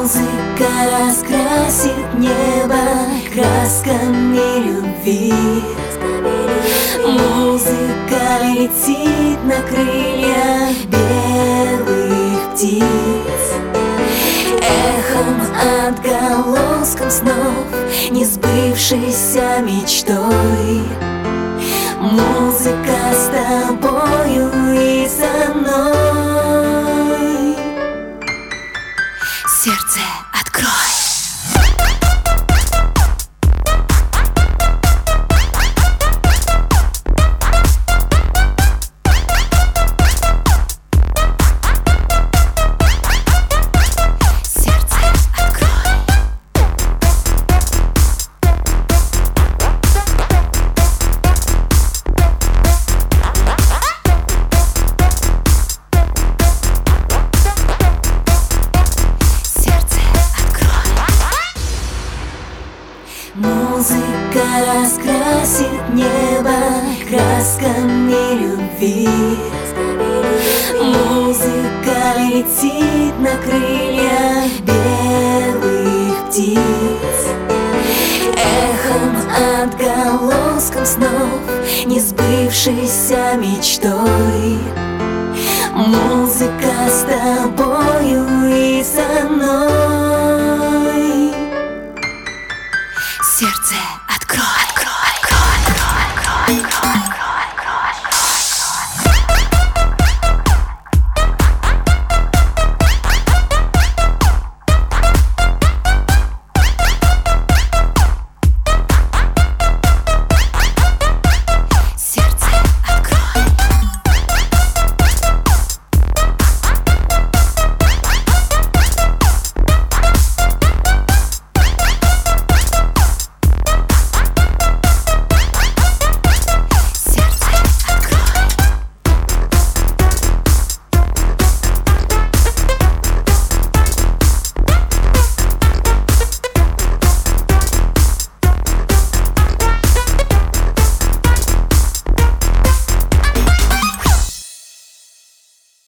Музыка раскрасит небо красками любви. Музыка летит на крыльях белых птиц, эхом отголоском снов, несбывшейся мечтой. Музыка с тобою и со мной. Сердце открой. Музыка раскрасит небо красками любви. Музыка летит на крыльях белых птиц, эхом отголоском снов, несбывшейся мечтой. Музыка с тобою и со мной.